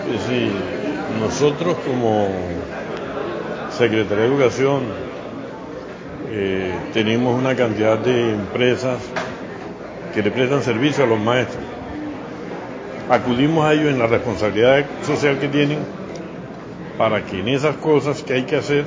Sí, nosotros como Secretaría de Educación tenemos una cantidad de empresas que le prestan servicio a los maestros. Acudimos a ellos en la responsabilidad social que tienen para que en esas cosas que hay que hacer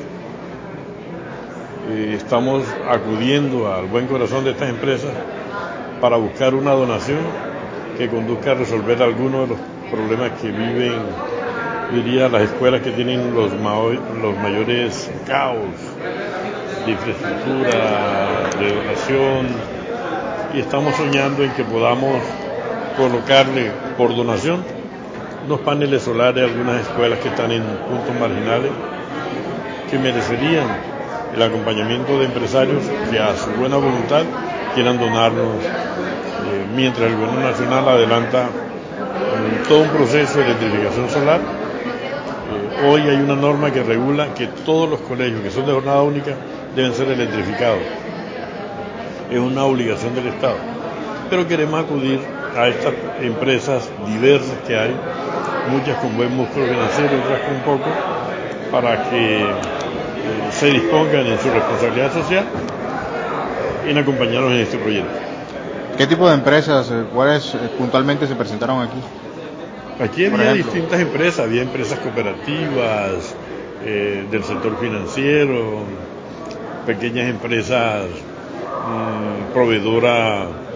estamos acudiendo al buen corazón de estas empresas para buscar una donación que conduzca a resolver algunos de los problemas que viven, diría, las escuelas que tienen los mayores caos de infraestructura, de educación, y estamos soñando en que podamos colocarle por donación unos paneles solares a algunas escuelas que están en puntos marginales, que merecerían el acompañamiento de empresarios que a su buena voluntad quieran donarnos, mientras el gobierno nacional adelanta todo un proceso de electrificación solar. Hoy hay una norma que regula que todos los colegios que son de jornada única deben ser electrificados. Es una obligación del Estado. Pero queremos acudir a estas empresas diversas que hay, muchas con buen músculo financiero, otras con poco, para que se dispongan en su responsabilidad social en acompañarnos en este proyecto. ¿Qué tipo de empresas, cuáles puntualmente se presentaron aquí? Aquí había distintas empresas, había empresas cooperativas, del sector financiero, pequeñas empresas proveedoras